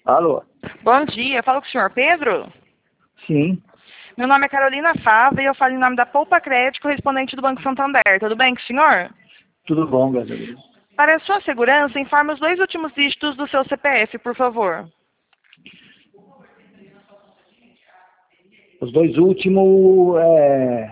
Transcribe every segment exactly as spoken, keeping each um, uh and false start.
Alô? Bom dia, falo com o senhor Pedro? Sim, Meu nome é Carolina Fava e eu falo em nome da Poupa Crédito, correspondente do Banco Santander. Tudo bem com o senhor? tudo bom, graças a Deus. Para a sua segurança, informe os dois últimos dígitos do seu C P F, por favor. Os dois últimos é...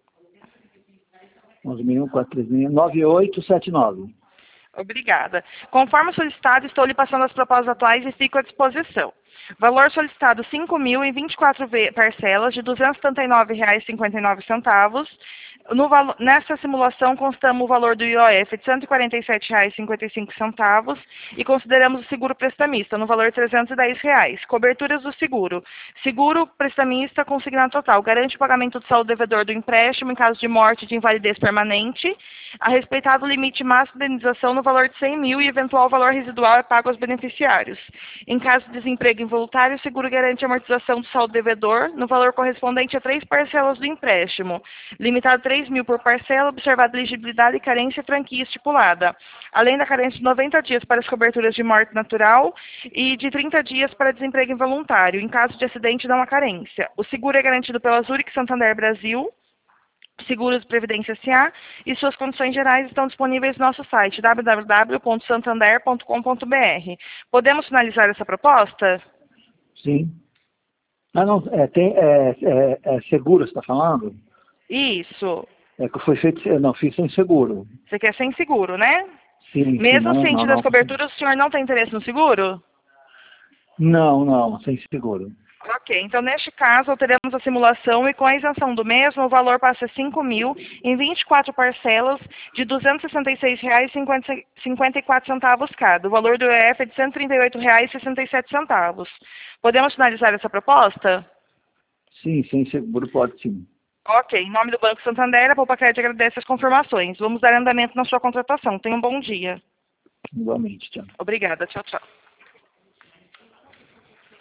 onze mil e um, quatro três mil, nove oito sete nove. Obrigada. Conforme solicitado, estou lhe passando as propostas atuais e fico à disposição. Valor solicitado cinco mil em vinte e quatro ve- parcelas de duzentos e setenta e nove reais e cinquenta e nove centavos. No valo- nessa simulação constamos o valor do I O F de cento e quarenta e sete reais e cinquenta e cinco centavos e consideramos o seguro prestamista no valor de trezentos e dez reais. Coberturas do seguro. Seguro prestamista consignado total. Garante o pagamento do saldo devedor do empréstimo em caso de morte e de invalidez permanente. A respeitado o limite máximo de indenização no valor de cem mil e eventual valor residual é pago aos beneficiários. Em caso de desemprego involuntário, o seguro garante a amortização do saldo devedor no valor correspondente a três parcelas do empréstimo. Limitado a três mil por parcela, observada elegibilidade e carência franquia estipulada. Além da carência de noventa dias para as coberturas de morte natural e de trinta dias para desemprego involuntário. Em caso de acidente, não há carência. O seguro é garantido pela Zurich Santander Brasil, Seguros de Previdência S A, e suas condições gerais estão disponíveis no nosso site w w w ponto santander ponto com ponto b r. Podemos finalizar essa proposta? Sim. Ah, não, é, tem, é, é, é seguro, você está falando? Isso. É que foi feito, eu não, fiz sem seguro. Você quer sem seguro, né? Sim, sim, Mesmo não, não, ciente das não. coberturas, o senhor não tem interesse no seguro? Não, não, sem seguro. Ok, então neste caso teremos a simulação e com a isenção do mesmo o valor passa a cinco mil em vinte e quatro parcelas de duzentos e sessenta e seis reais e cinquenta e quatro centavos cada. O valor do I O F é de cento e trinta e oito reais e sessenta e sete centavos. Podemos finalizar essa proposta? Sim, sem seguro pode sim. Ok, em nome do Banco Santander, a Poupa Crédito agradece as confirmações. Vamos dar andamento na sua contratação. Tenha um bom dia. Igualmente, tchau. Obrigada, tchau, tchau.